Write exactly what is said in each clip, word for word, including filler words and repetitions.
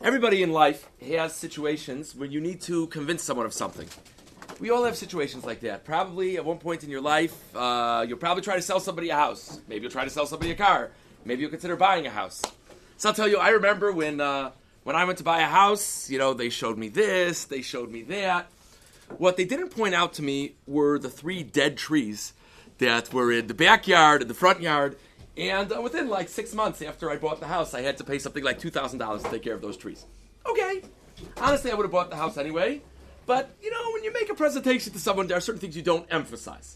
Everybody in life has situations where you need to convince someone of something. We all have situations like that. Probably at one point in your life, uh, you'll probably try to sell somebody a house. Maybe you'll try to sell somebody a car. Maybe you'll consider buying a house. So I'll tell you, I remember when uh, when I went to buy a house, you know, they showed me this, they showed me that. What they didn't point out to me were the three dead trees that were in the backyard and the front yard. And uh, within like six months after I bought the house, I had to pay something like two thousand dollars to take care of those trees. Okay. Honestly, I would have bought the house anyway. But, you know, when you make a presentation to someone, there are certain things you don't emphasize.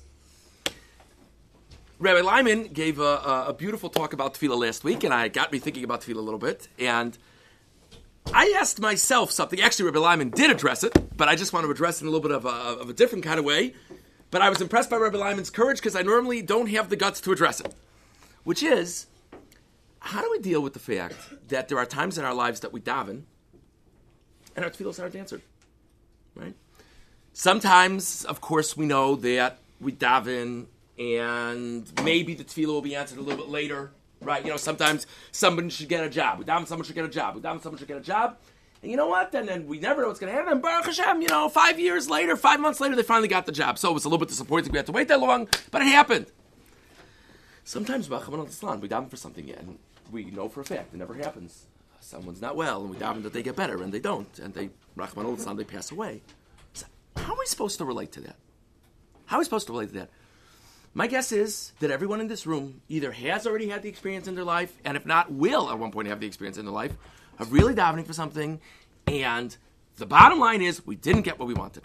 Rabbi Lyman gave a, a, a beautiful talk about tefillah last week, and I got me thinking about tefillah a little bit. And I asked myself something. Actually, Rabbi Lyman did address it, but I just want to address it in a little bit of a, of a different kind of way. But I was impressed by Rabbi Lyman's courage because I normally don't have the guts to address it. Which is, how do we deal with the fact that there are times in our lives that we daven and our tefillos aren't answered? Right? Sometimes, of course, we know that we daven and maybe the tefillah will be answered a little bit later. Right? You know, sometimes somebody should get a job. We daven someone should get a job. We daven someone should get a job. And you know what? And then we never know what's going to happen. And Baruch Hashem, you know, five years later, five months later, they finally got the job. So it was a little bit disappointing we had to wait that long, but it happened. Sometimes, we daven for something, and we know for a fact it never happens. Someone's not well, and we daven that they get better, and they don't, and they, Rahman al they pass away. So how are we supposed to relate to that? How are we supposed to relate to that? My guess is that everyone in this room either has already had the experience in their life, and if not, will at one point have the experience in their life, of really davening for something, and the bottom line is, we didn't get what we wanted.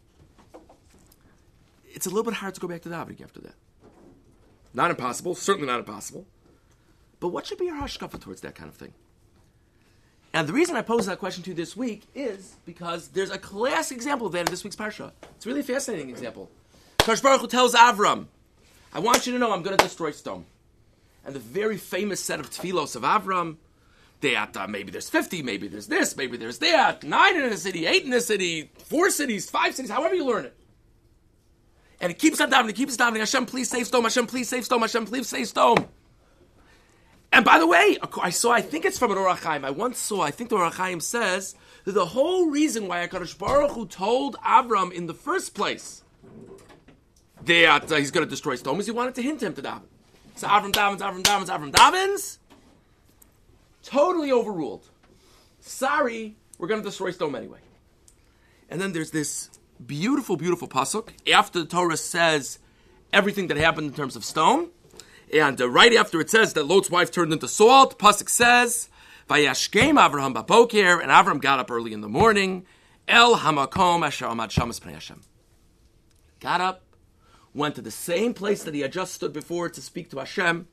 It's a little bit hard to go back to davening after that. Not impossible, certainly not impossible. But what should be our hashkafa towards that kind of thing? And the reason I posed that question to you this week is because there's a classic example of that in this week's parsha. It's a really fascinating example. Kadosh Baruch Hu tells Avram, I want you to know I'm going to destroy Sodom. And the very famous set of tefillos of Avram, that uh, maybe there's fifty, maybe there's this, maybe there's that, nine in a city, eight in a city, four cities, five cities, however you learn it. And it keeps on davening, it keeps davening. Hashem, please save Sodom. Hashem, please save Sodom. Hashem, please save Sodom. And by the way, I saw, I think it's from an Orach Chaim. I once saw, I think the Orach Chaim says that the whole reason why HaKadosh Baruch Hu told Avram in the first place that uh, he's going to destroy Sodom is he wanted to hint him to daven. So Avram davens, Avram davens, Avram davens. Totally overruled. Sorry, we're going to destroy Sodom anyway. And then there's this beautiful, beautiful pasuk after the Torah says everything that happened in terms of stone, and uh, right after it says that Lot's wife turned into salt, pasuk says, "Vayashkem Avraham baboker," and Avram got up early in the morning. El hamakom asher amad shamas pnei Hashem. Got up, went to the same place that he had just stood before to speak to Hashem.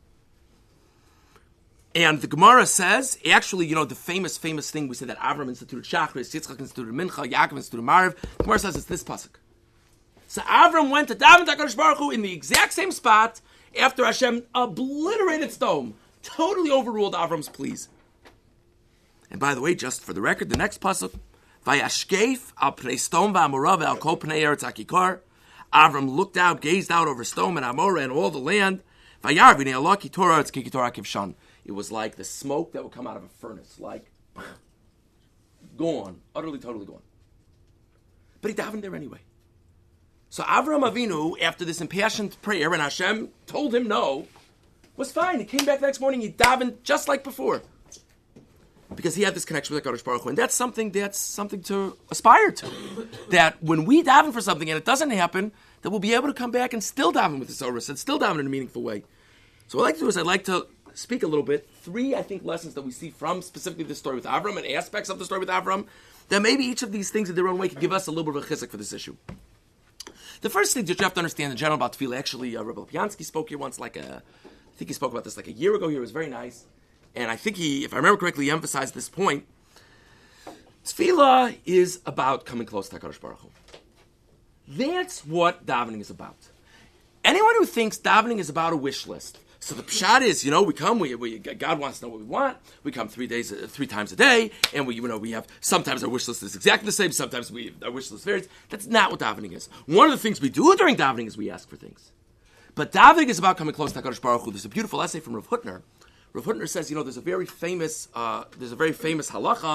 And the Gemara says, actually, you know, the famous, famous thing, we say that Avram instituted Shachris, Yitzchak instituted Mincha, Yaakov instituted Mariv. The Gemara says it's this pasuk. So Avram went to daven to HaKadosh Baruch Hu in the exact same spot after Hashem obliterated Sodom. Totally overruled Avram's pleas. And by the way, just for the record, the next pasuk, Vayashkef al pnei Sodom v'Amorah ve'al kol pnei Eretz HaKikar. Avram looked out, gazed out over Sodom and Amorah and all the land. Vayar v'nei Allah ki Torah etz ki Torah kivshan. It was like the smoke that would come out of a furnace, like gone, utterly, totally gone. But he davened there anyway. So Avram Avinu, after this impassioned prayer, and Hashem told him no, was fine. He came back the next morning, he davened just like before. Because he had this connection with HaKadosh Baruch Hu. And that's something that's something to aspire to. That when we daven for something and it doesn't happen, that we'll be able to come back and still daven with the Soros and still daven in a meaningful way. So what I'd like to do is I'd like to speak a little bit, three, I think, lessons that we see from specifically this story with Avram and aspects of the story with Avram, that maybe each of these things in their own way could give us a little bit of a chizuk for this issue. The first thing that you have to understand in general about tefillah, actually, uh, Rebbe Lopiansky spoke here once, like a, I think he spoke about this like a year ago here, it was very nice, and I think he, if I remember correctly, he emphasized this point. Tefillah is about coming close to HaKadosh Baruch Hu. That's what davening is about. Anyone who thinks davening is about a wish list, so the pshat is, you know, we come, we, we God wants to know what we want. We come three days, uh, three times a day, and we, you know, we have sometimes our wish list is exactly the same. Sometimes we our wish list varies. That's not what davening is. One of the things we do during davening is we ask for things, but davening is about coming close to HaKadosh Baruch Hu. There's a beautiful essay from Rav Hutner. Rav Hutner says, you know, there's a very famous, uh, there's a very famous halacha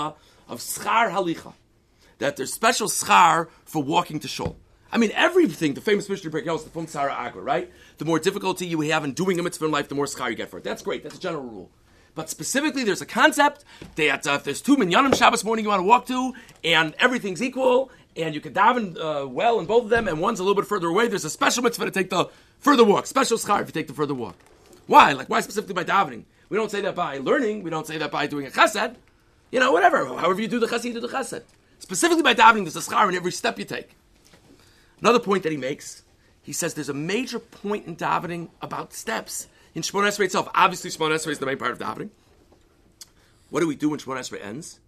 of schar halicha, that there's special schar for walking to shul. I mean, everything, the famous Mishnah break is the Fum Tzara Agra, right? The more difficulty you have in doing a mitzvah in life, the more schar you get for it. That's great. That's a general rule. But specifically, there's a concept that uh, if there's two minyanim Shabbos morning you want to walk to, and everything's equal, and you can daven uh, well in both of them, and one's a little bit further away, there's a special mitzvah to take the further walk. Special schar if you take the further walk. Why? Like, why specifically by davening? We don't say that by learning. We don't say that by doing a chesed. You know, whatever. However you do the chesed, you do the chesed. Specifically by davening, there's a schar in every step you take. Another point that he makes, he says there's a major point in davening about steps in Shemona Esrei itself. Obviously, Shemona Esrei is the main part of davening. What do we do when Shemona Esrei ends?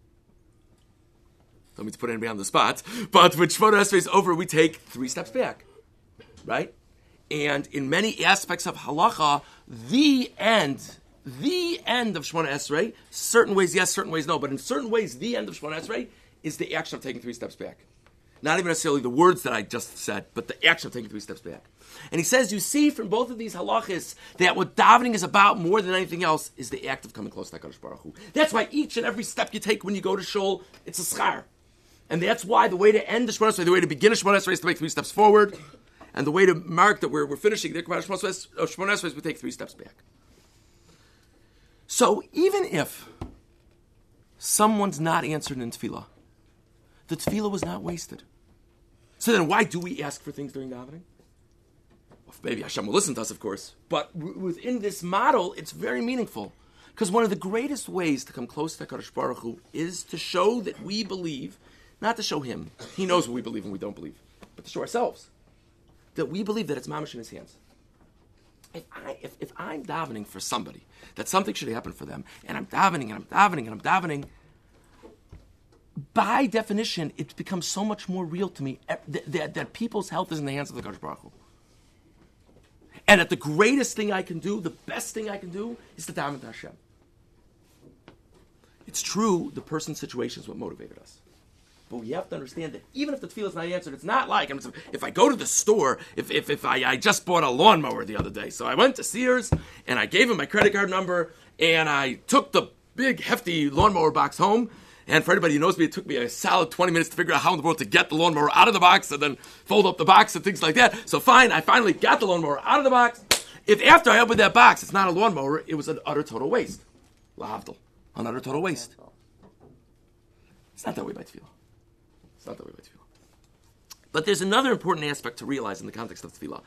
Don't mean to put anybody on the spot, but when Shemona Esrei is over, we take three steps back, right? And in many aspects of halacha, the end, the end of Shemona Esrei, certain ways yes, certain ways no, but in certain ways, the end of Shemona Esrei is the action of taking three steps back. Not even necessarily the words that I just said, but the action of taking three steps back. And he says, you see from both of these halachas that what davening is about more than anything else is the act of coming close to HaKadosh Baruch Hu. That's why each and every step you take when you go to shul, it's a schar. And that's why the way to end the Shemona Esrei, the way to begin a Shemona Esrei is to make three steps forward. And the way to mark that we're, we're finishing the Shemona Esrei is we take three steps back. So even if someone's not answered in tefillah, the tefillah was not wasted. So then why do we ask for things during davening? Well, maybe Hashem will listen to us, of course. But w- within this model, it's very meaningful. Because one of the greatest ways to come close to HaKadosh Baruch Hu is to show that we believe, not to show him. He knows what we believe and we don't believe. But to show ourselves that we believe that it's mamash in his hands. If, I, if, if I'm davening for somebody, that something should happen for them, and I'm davening and I'm davening and I'm davening, by definition, it becomes so much more real to me that, that, that people's health is in the hands of the HaKadosh Baruch Hu. And that the greatest thing I can do, the best thing I can do, is to daven to Hashem. It's true, the person's situation is what motivated us. But we have to understand that even if the tefillah is not answered, it's not like, I'm, if I go to the store, if if, if I, I just bought a lawnmower the other day, so I went to Sears, and I gave him my credit card number, and I took the big, hefty lawnmower box home, and for anybody who knows me, it took me a solid twenty minutes to figure out how in the world to get the lawnmower out of the box and then fold up the box and things like that. So fine, I finally got the lawnmower out of the box. If after I opened that box, it's not a lawnmower, it was an utter total waste. Lahavdil. An utter total waste. It's not that way by tefillah. It's not that way by tefillah. But there's another important aspect to realize in the context of tefillah.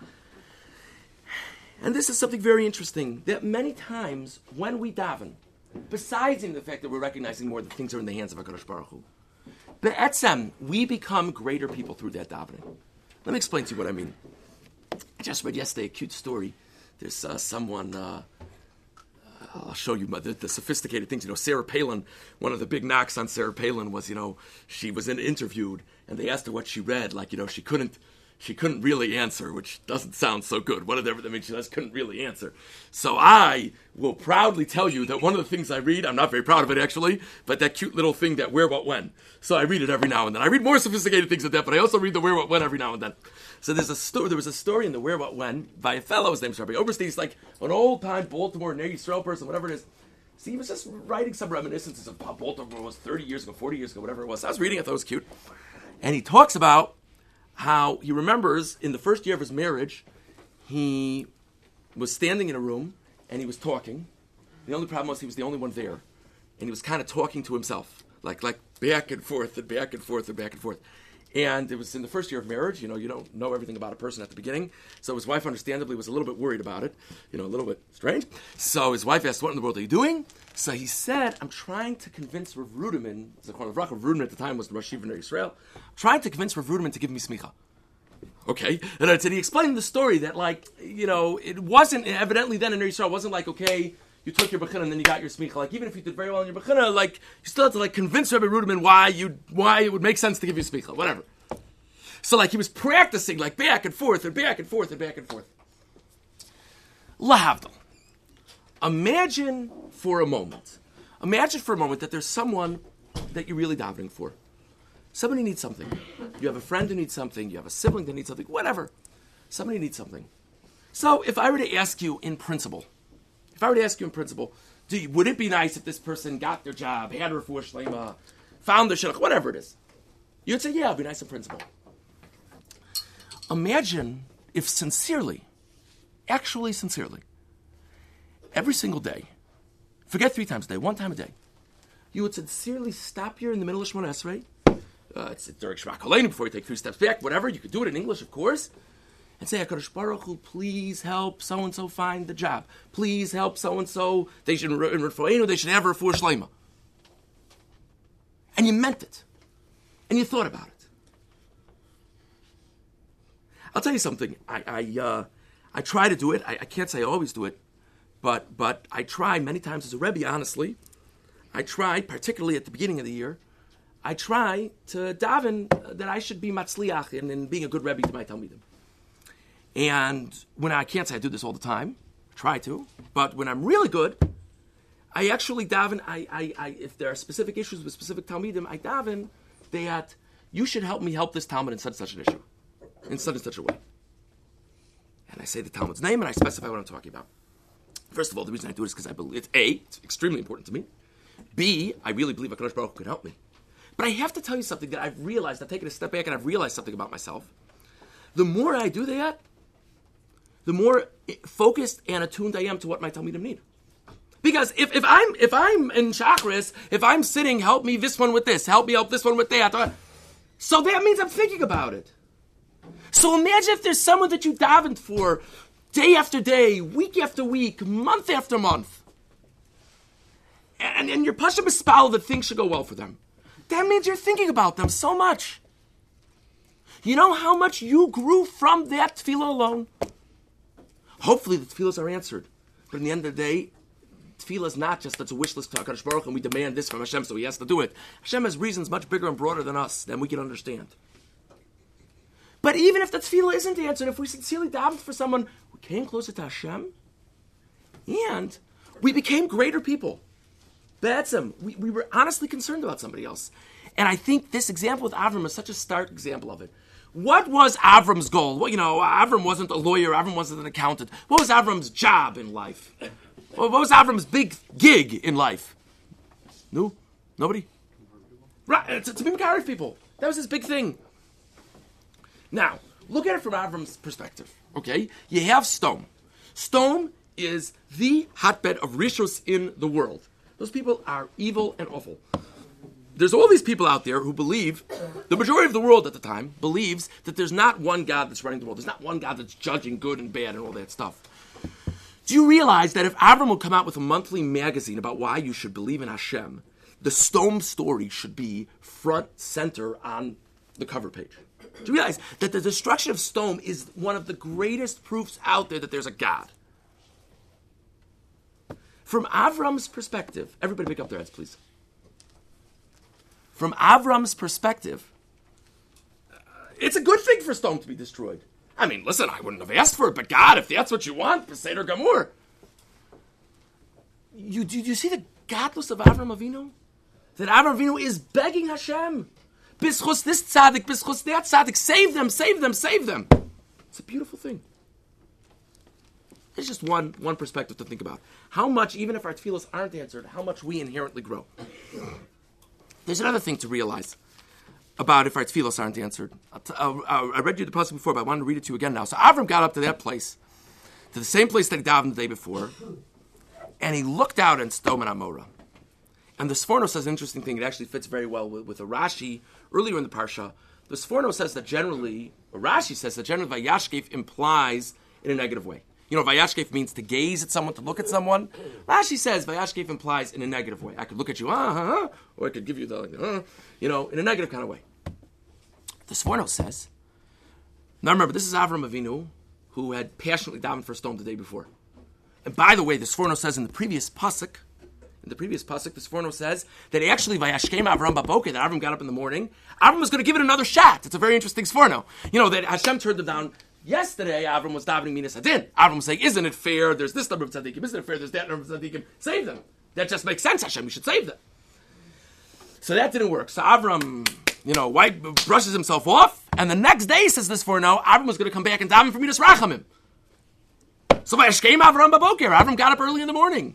And this is something very interesting, that many times when we daven, besides in the fact that we're recognizing more that things are in the hands of HaKadosh Baruch Hu, be'etzem, we become greater people through that davening. Let me explain to you what I mean. I just read yesterday a cute story. There's uh, someone, uh, I'll show you the, the sophisticated things. You know, Sarah Palin, one of the big knocks on Sarah Palin was, you know, she was in, interviewed, and they asked her what she read. Like, you know, she couldn't, she couldn't really answer, which doesn't sound so good. Whatever that means, she just couldn't really answer. So I will proudly tell you that one of the things I read, I'm not very proud of it actually, but that cute little thing, that Where, What, When. So I read it every now and then. I read more sophisticated things than that, but I also read the Where, What, When every now and then. So there's a sto- there was a story in the Where, What, When by a fellow, his name's Rabbi Oberstein. He's like an old-time Baltimore, Ner Yisrael person, whatever it is. So he was just writing some reminiscences of how Baltimore was thirty years ago, forty years ago, whatever it was. So I was reading it, I thought it was cute. And he talks about how he remembers in the first year of his marriage, he was standing in a room and he was talking. The only problem was he was the only one there. And he was kind of talking to himself, like like back and forth and back and forth and back and forth. And it was in the first year of marriage. You know, you don't know everything about a person at the beginning. So his wife, understandably, was a little bit worried about it. You know, a little bit strange. So his wife asked, what in the world are you doing? So he said, I'm trying to convince Rav Ruderman, Rav Ruderman at the time was the Rosh Yeshiva in Israel, trying to convince Rav Ruderman to give me smicha. Okay. And then he explained the story that, like, you know, it wasn't, evidently then in Israel, it wasn't like, okay, you took your bechina and then you got your smicha. Like, even if you did very well in your bechina, like, you still had to, like, convince Rabbi Ruderman why you why it would make sense to give you smicha, whatever. So, like, he was practicing, like, back and forth and back and forth and back and forth. Lahavdil. Imagine for a moment, imagine for a moment that there's someone that you're really davening for. Somebody needs something. You have a friend who needs something. You have a sibling that needs something. Whatever. Somebody needs something. So, if I were to ask you in principle, If I were to ask you in principle, do you, would it be nice if this person got their job, had refuah shlema, founder, shidduch, whatever it is. You'd say, yeah, I'll be nice and principled. Imagine if sincerely, actually sincerely, every single day, forget three times a day, one time a day, you would sincerely stop here in the middle of Shemona Esrei. Uh, it's during Shema Koleinu, before you take three steps back, whatever. You could do it in English, of course. And say, HaKadosh Baruch Hu, please help so-and-so find the job. Please help so-and-so. They should, in Refueinu, they should have a Refuah Shleima. And you meant it. And you thought about it. I'll tell you something. I I, uh, I try to do it. I, I can't say I always do it. But but I try many times as a Rebbe, honestly. I try, particularly at the beginning of the year, I try to daven that I should be matzliach in, in being a good Rebbe to my Talmidim. And when I can't say I do this all the time, I try to, but when I'm really good, I actually daven, I, I, I, if there are specific issues with specific Talmidim, I daven that you should help me help this Talmud in such and such an issue, in such and such a way. And I say the Talmud's name and I specify what I'm talking about. First of all, the reason I do it is because I believe, it's A, it's extremely important to me. B, I really believe HaKadosh Baruch Hu can help me. But I have to tell you something that I've realized, I've taken a step back and I've realized something about myself. The more I do that, the more focused and attuned I am to what my Talmidim need. Because if, if I'm if I'm in Chakras, if I'm sitting, help me this one with this, help me help this one with that, so that means I'm thinking about it. So imagine if there's someone that you davened for day after day, week after week, month after month, and, and you're Pasha B'spal that things should go well for them. That means you're thinking about them so much. You know how much you grew from that tefillah alone? Hopefully the tefillahs are answered. But in the end of the day, tefillah is not just that's a wish list to HaKadosh Baruch Hu and we demand this from Hashem, so he has to do it. Hashem has reasons much bigger and broader than us, than we can understand. But even if the tefillah isn't answered, if we sincerely davened for someone, we came closer to Hashem, and we became greater people. Be'etzem, we, we were honestly concerned about somebody else. And I think this example with Avram is such a stark example of it. What was Avram's goal? Well, you know, Avram wasn't a lawyer. Avram wasn't an accountant. What was Avram's job in life? What was Avram's big gig in life? No? Nobody? Right, to, to be Makariv people. That was his big thing. Now, look at it from Avram's perspective, okay? You have Stone. Stone is the hotbed of rishus in the world. Those people are evil and awful. There's all these people out there who believe, the majority of the world at the time believes that there's not one God that's running the world. There's not one God that's judging good and bad and all that stuff. Do you realize that if Avram would come out with a monthly magazine about why you should believe in Hashem, the Stone story should be front center on the cover page? Do you realize that the destruction of Stone is one of the greatest proofs out there that there's a God? From Avram's perspective, everybody pick up their heads, please. From Avram's perspective, it's a good thing for Stone to be destroyed. I mean, listen, I wouldn't have asked for it, but God, if that's what you want, Peseder Gamur. You, do you see the godless of Avram Avinu? That Avram Avinu is begging Hashem, Bischus this tzaddik, bischus that tzaddik, save them, save them, save them. It's a beautiful thing. It's just one, one perspective to think about. How much, even if our tefillahs aren't answered, how much we inherently grow. There's another thing to realize about if our tefillahs aren't answered. Uh, I read you the passage before, but I wanted to read it to you again now. So Avram got up to that place, to the same place that he davened the day before, and he looked out in Sodom and Amorah. And the Sforno says an interesting thing. It actually fits very well with, with a Rashi earlier in the Parsha. The Sforno says that generally, or Rashi says that generally Vayashkef implies in a negative way. You know, Vayashkef means to gaze at someone, to look at someone. Rashi says Vayashkef implies in a negative way. I could look at you, uh, huh, or I could give you the, uh, you know, in a negative kind of way. The Sforno says, now remember, this is Avram Avinu, who had passionately davened for a stone the day before. And by the way, the Sforno says in the previous pasuk, in the previous pasuk, the Sforno says that actually Vayashkem Avram Baboke, that Avram got up in the morning, Avram was going to give it another shot. It's a very interesting Sforno. You know, that Hashem turned them down. Yesterday, Avram was davening Minas Hadin. Avram was saying, isn't it fair? There's this number of tzaddikim. Isn't it fair? There's that number of tzaddikim. Save them. That just makes sense, Hashem. You should save them. So that didn't work. So Avram, you know, wipe, brushes himself off, and the next day, says this for now, Avram was going to come back and daven for Minas Rachamim. So Vayashkem Avram Baboker. Avram got up early in the morning.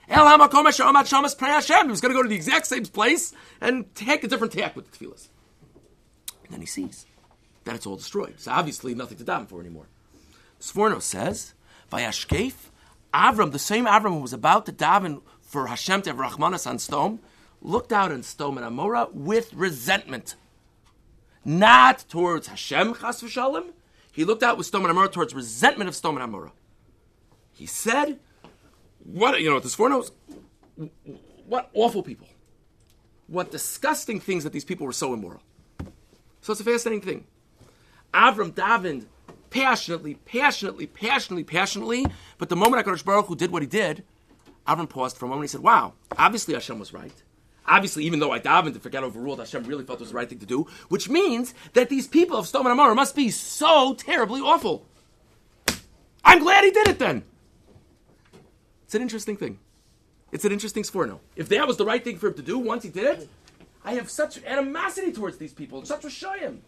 El HaMakom Asher Amad Shamas Pnei Hashem. He was going to go to the exact same place and take a different tack with the tefillas. And then he sees that it's all destroyed. So obviously nothing to daven for anymore. Sforno says, Vayashkef, Avram, the same Avram who was about to daven for Hashem to have Rachmanas on Sdom, looked out on Sdom and Amorah with resentment. Not towards Hashem, Chas v'shalom. He looked out with Sdom and Amorah towards resentment of Sdom and Amorah. He said, what, you know, the Sfornos, what awful people. What disgusting things that these people were so immoral. So it's a fascinating thing. Avram davened passionately, passionately, passionately, passionately, but the moment HaKadosh Baruch Hu did what he did, Avram paused for a moment and he said, wow, obviously Hashem was right. Obviously, even though I davened to forget overruled, Hashem really felt it was the right thing to do, which means that these people of Sdom and Amorah must be so terribly awful. I'm glad he did it then. It's an interesting thing. It's an interesting sforno. If that was the right thing for him to do once he did it, I have such animosity towards these people, such a shayim.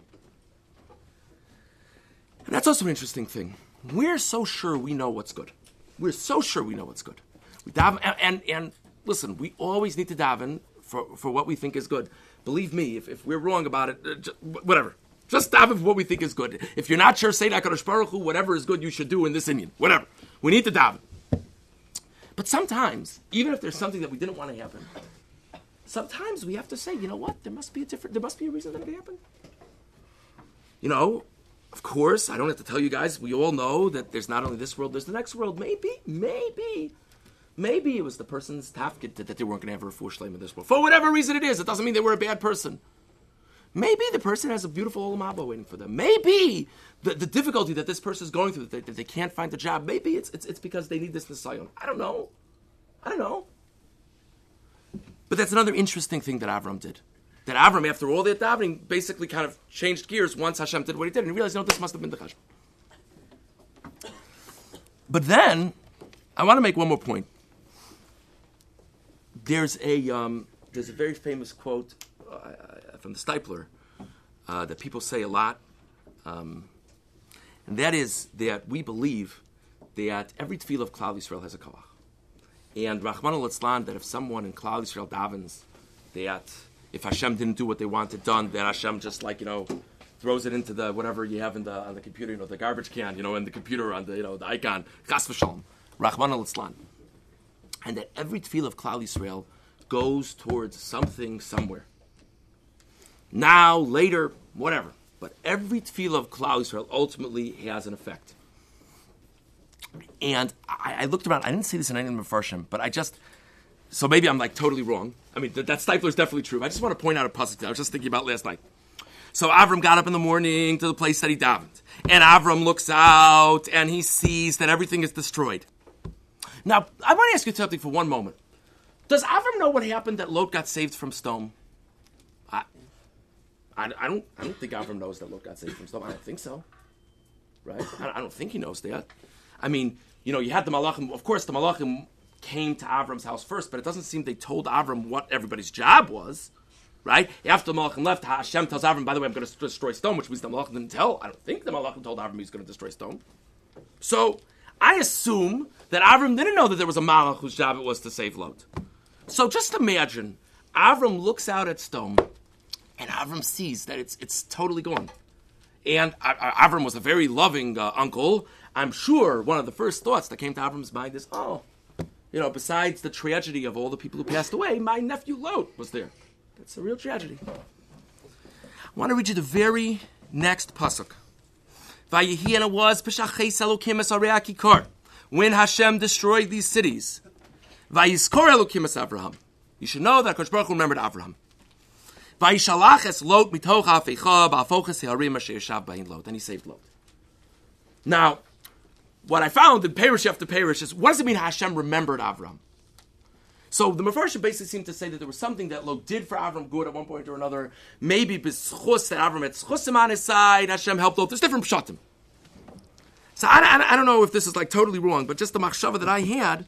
And that's also an interesting thing. We're so sure we know what's good. We're so sure we know what's good. We daven, and, and, and listen, we always need to daven for, for what we think is good. Believe me, if, if we're wrong about it, uh, just, whatever. Just daven for what we think is good. If you're not sure, say to HaKadosh Baruch Hu, whatever is good you should do in this Indian. Whatever. We need to daven. But sometimes, even if there's something that we didn't want to happen, sometimes we have to say, you know what? There must be a different. There must be a reason that it happened. You know, of course, I don't have to tell you guys. We all know that there's not only this world, there's the next world. Maybe, maybe, maybe it was the person's tafkid that they weren't going to have a refuah shleim in this world. For whatever reason it is, it doesn't mean they were a bad person. Maybe the person has a beautiful olam haba waiting for them. Maybe the, the difficulty that this person is going through, that they, that they can't find a job, maybe it's, it's it's because they need this nisayon. I don't know. I don't know. But that's another interesting thing that Avram did. That Avram, after all that davening, basically kind of changed gears once Hashem did what he did, and he realized, you know, this must have been the cheshbon. But then, I want to make one more point. There's a um, there's a very famous quote uh, from the Stipler uh, that people say a lot, um, and that is that we believe that every tefillah of Klal Yisrael has a koach. And Rachmana litzlan, that if someone in Klal Yisrael davens, that if Hashem didn't do what they wanted done, that Hashem just like, you know, throws it into the whatever you have in the on the computer, you know, the garbage can, you know, in the computer on the, you know, the icon, chas v'shalom, Rachmana litzlan. And that every tefillah of Klal Yisrael goes towards something somewhere. Now, later, whatever. But every tefillah of Klal Yisrael ultimately has an effect. And I, I looked around. I didn't see this in any of the Mefarshim, but I just... So maybe I'm like totally wrong. I mean, th- that Stipler is definitely true. I just want to point out a pasuk that I was just thinking about last night. So Avram got up in the morning to the place that he davened. And Avram looks out and he sees that everything is destroyed. Now, I want to ask you something for one moment. Does Avram know what happened that Lot got saved from Sdom? I, I, I don't I don't think Avram knows that Lot got saved from Sdom. I don't think so. Right? I, I don't think he knows that. I mean, you know, you had the Malachim. Of course, the Malachim came to Avram's house first, but it doesn't seem they told Avram what everybody's job was. Right? After the Malachim left, Hashem tells Avram, by the way, I'm going to destroy Sdom, which means the Malachim didn't tell. I don't think the Malachim told Avram he was going to destroy Sdom. So, I assume that Avram didn't know that there was a Malach whose job it was to save Lot. So just imagine, Avram looks out at Sdom, and Avram sees that it's it's totally gone. And Avram was a very loving uh, uncle. I'm sure one of the first thoughts that came to Avram's mind is, oh, you know, besides the tragedy of all the people who passed away, my nephew Lot was there. That's a real tragedy. I want to read you the very next pasuk. Vayehi, and it was Peshaches Elokim es Arei HaKikar, when Hashem destroyed these cities. Vayizkor Elokim es Avraham. You should know that HaKadosh Baruch Hu remembered Avraham. Vayishalach es Lot mitoch ha'afecha ba'afoches ha'arim asher yeshav b'ahin Lot. And he saved Lot. Now, what I found in Perish after Perish is, what does it mean Hashem remembered Avraham? So the Mefarshim basically seem to say that there was something that Lot did for Avram good at one point or another. Maybe b'schus that Avram had schusim on his side, Hashem helped Lot. There's different pshatim. So I, I, I don't know if this is like totally wrong, but just the machshava that I had,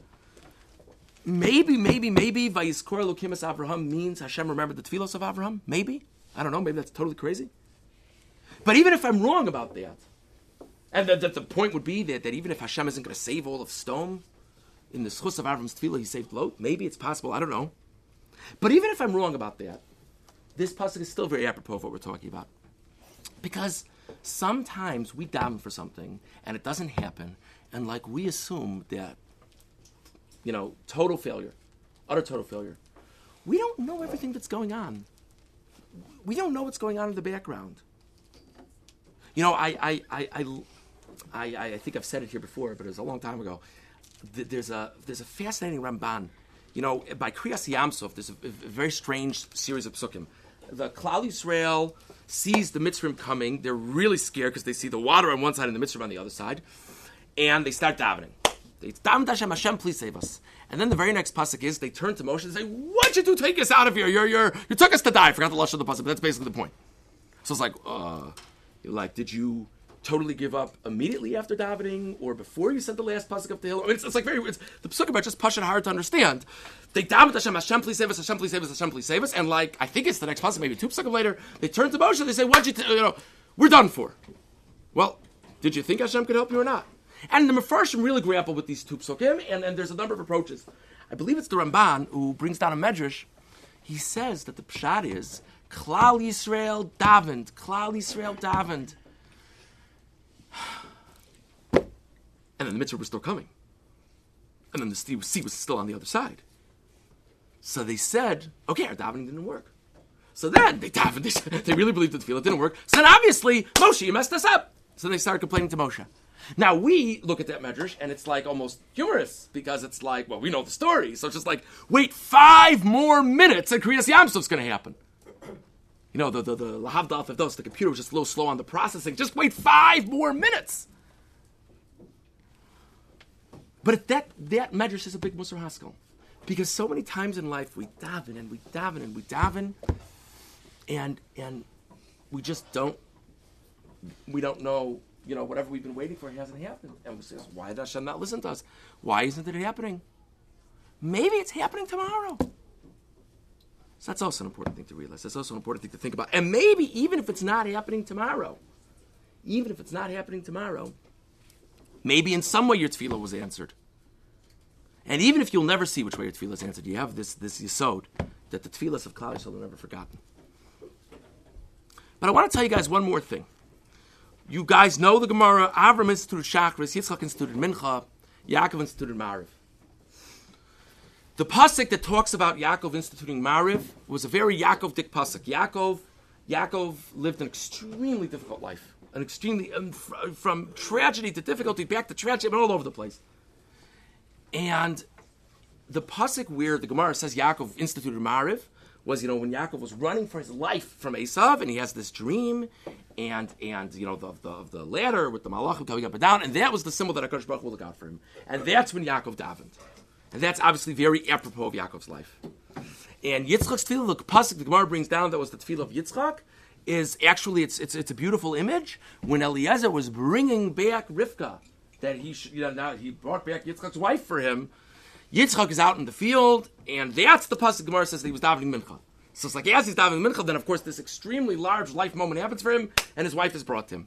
maybe, maybe, maybe Vayizkor Elokim es Avraham means Hashem remembered the tefillos of Avraham. Maybe. I don't know. Maybe that's totally crazy. But even if I'm wrong about that, and that, that the point would be that, that even if Hashem isn't going to save all of Sdom, in the schus of Avram's tefillah, he saved Lot. Maybe it's possible. I don't know. But even if I'm wrong about that, this pasuk is still very apropos of what we're talking about. Because sometimes we daven for something and it doesn't happen, and like we assume that, you know, total failure, utter total failure. We don't know everything that's going on. We don't know what's going on in the background. You know, I I I I, I, I think I've said it here before, but it was a long time ago. There's a there's a fascinating Ramban. You know, by Kriyas Yamsuf, there's a, a very strange series of psukim. The Klal Yisrael sees the Mitzrayim coming. They're really scared because they see the water on one side and the Mitzrayim on the other side. And they start davening. They daven Hashem, Hashem, please save us. And then the very next pasuk is they turn to Moshe and say, "What'd you do? Take us out of here! You're, you're, you took us to die." I forgot the lashon of the pasuk, but that's basically the point. So it's like, uh, like, did you totally give up immediately after davening, or before you sent the last pasuk up the hill? I mean, it's, it's like very, it's, the pasukim are just pashut hard to understand. They daven Hashem, Hashem, please save us, Hashem, please save us, Hashem, please save us, and like, I think it's the next pasuk, maybe two pasukim later, they turn to Moshe and they say, "What'd you, t- you know, we're done for." Well, did you think Hashem could help you or not? And the Mefarshim really grapple with these two psukim, and, and there's a number of approaches. I believe it's the Ramban who brings down a medrash. He says that the pshat is Klal Yisrael davened, Klal Yisrael davened. And then the mitzvah was still coming. And then the sea was still on the other side. So they said, okay, our davening didn't work. So then they davened, they, they really believed that the tefillah didn't work. So then obviously, Moshe, you messed us up. So they started complaining to Moshe. Now we look at that medrash and it's like almost humorous because it's like, well, we know the story. So it's just like, wait five more minutes and Kriyas Yamsuf's going to happen. You know, the the the lahavdal if those the computer was just a little slow on the processing. Just wait five more minutes. But if that that medrash is a big Musar Haskell, because so many times in life we daven and we daven and we daven, and and we just don't we don't know. You know, whatever we've been waiting for hasn't happened. And we say, why did Hashem not listen to us? Why isn't it happening? Maybe it's happening tomorrow. So that's also an important thing to realize. That's also an important thing to think about. And maybe even if it's not happening tomorrow, even if it's not happening tomorrow, maybe in some way your tefillah was answered. And even if you'll never see which way your tefillah is answered, you have this, this yesod that the tefillahs of Klal Yisrael are never forgotten. But I want to tell you guys one more thing. You guys know the Gemara. Avram instituted Shachris, Yitzchak instituted Mincha, Yaakov instituted Mariv. The pasuk that talks about Yaakov instituting Mariv was a very Yaakov-dik pasuk. Yaakov, Yaakov lived an extremely difficult life, an extremely um, fr- from tragedy to difficulty, back to tragedy, but all over the place. And the pasuk where the Gemara says Yaakov instituted Mariv was, you know, when Yaakov was running for his life from Esav, and he has this dream, and, and you know, the, the, the ladder with the malachim coming up and down, and that was the symbol that HaKadosh Baruch Hu will look out for him. And that's when Yaakov davened. And that's obviously very apropos of Yaakov's life. And Yitzchak's tefillah, the pasuk the Gemara brings down that was the tefillah of Yitzchak, is actually, it's, it's, it's a beautiful image. When Eliezer was bringing back Rivka, that he, you know, now he brought back Yitzchak's wife for him, Yitzchak is out in the field, and that's the pasuk Gemara says that he was davening mincha. So it's like, as he's davening mincha, then of course this extremely large life moment happens for him, and his wife is brought to him.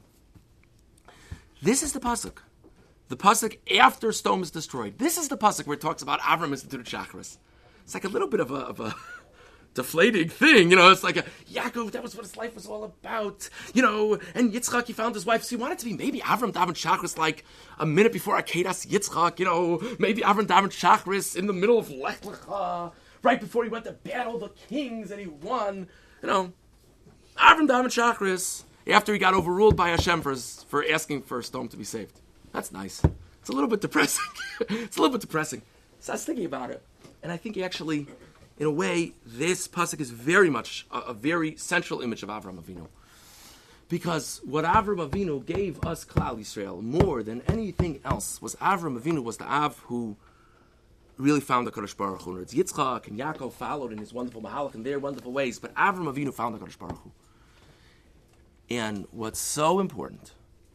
This is the pasuk. The pasuk after Sodom is destroyed. This is the pasuk where it talks about Avram instituted Shachris. It's like a little bit of a, of a deflating thing, you know, it's like a, Yaakov, that was what his life was all about, you know, and Yitzchak, he found his wife, so he wanted to be maybe Avram davened Shachris like a minute before Akedas Yitzchak, you know, maybe Avram davened Shachris in the middle of Lech Lecha, right before he went to battle the kings and he won, you know, Avram davened Shachris after he got overruled by Hashem for, for asking for Sodom to be saved. That's nice. It's a little bit depressing. It's a little bit depressing. So I was thinking about it, and I think actually, in a way, this pasuk is very much a, a very central image of Avram Avinu. Because what Avram Avinu gave us, Klal Yisrael, more than anything else, was Avram Avinu was the Av who really found the Kadosh Baruch Hu. It's Yitzchak and Yaakov followed in his wonderful mahalach in their wonderful ways, but Avram Avinu found the Kadosh Baruch Hu. And what's so important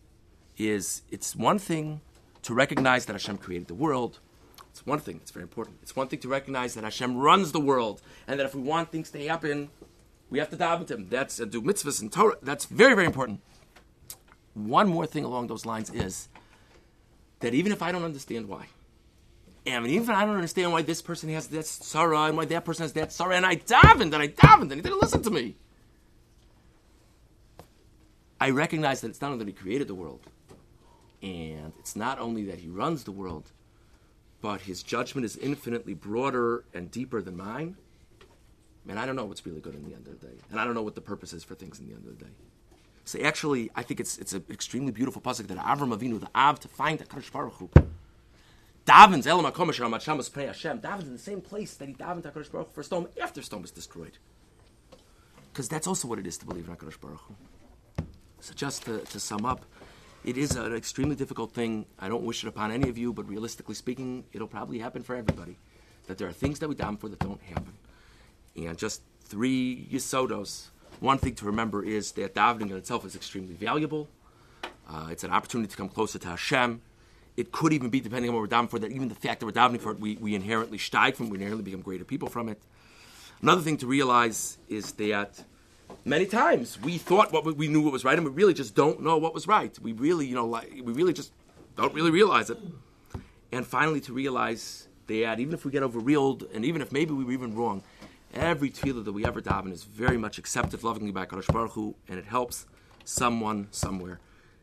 is it's one thing to recognize that Hashem created the world. It's one thing, it's very important. It's one thing to recognize that Hashem runs the world, and that if we want things to happen, we have to daven to Him. That's uh, do mitzvahs and Torah. That's very, very important. One more thing along those lines is that even if I don't understand why, And even I don't understand why this person has that sorrow and why that person has that sorrow. And I davened and I davened and he didn't listen to me. I recognize that it's not only that he created the world, and it's not only that he runs the world, but his judgment is infinitely broader and deeper than mine. Man, I don't know what's really good in the end of the day. And I don't know what the purpose is for things in the end of the day. So actually, I think it's it's an extremely beautiful pasuk that Avram Avinu, the Av, to find HaKadosh Baruch Hu, davens Elam HaKodesh HaMat Shamas Pnei Hashem, davens in the same place that he davened HaKadosh Baruch Hu for Sodom after Sodom was destroyed. Because that's also what it is to believe in HaKadosh Baruch Hu. So just to, to sum up, it is an extremely difficult thing. I don't wish it upon any of you, but realistically speaking, it'll probably happen for everybody. That there are things that we daven for that don't happen. And just three yisodos. One thing to remember is that davening in itself is extremely valuable. Uh, it's an opportunity to come closer to Hashem. It could even be, depending on what we're davening for, that even the fact that we're davening for it, we, we inherently steig from, we inherently become greater people from it. Another thing to realize is that many times we thought what we, we knew what was right, and we really just don't know what was right. We really, you know, like, we really just don't really realize it. And finally, to realize that even if we get overruled, and even if maybe we were even wrong, every tefillah that we ever daven is very much accepted lovingly by HaKadosh Baruch Hu, and it helps someone somewhere.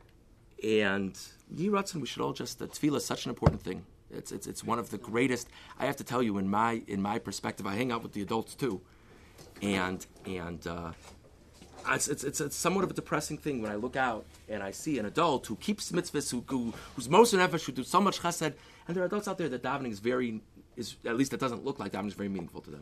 And Yiratzin, we should all just, the tefillah is such an important thing. It's it's it's one of the greatest. I have to tell you, in my in my perspective, I hang out with the adults too, and and uh, it's, it's it's it's somewhat of a depressing thing when I look out and I see an adult who keeps mitzvahs, who, who who's most in effort, who do so much chesed, and there are adults out there that davening is very is at least it doesn't look like davening is very meaningful to them.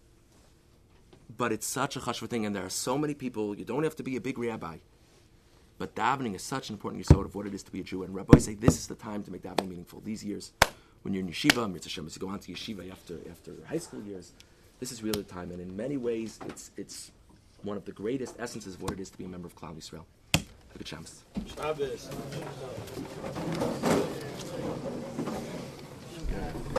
But it's such a chashva thing, and there are so many people. You don't have to be a big rabbi, but davening is such an important yesod of what it is to be a Jew. And rabbis say this is the time to make davening meaningful. These years, when you're in yeshiva, Mitzvah Hashem, as you go on to yeshiva after after high school years, this is really the time. And in many ways, it's it's one of the greatest essences of what it is to be a member of Klal Yisrael. Have a good Shabbos. Shabbos.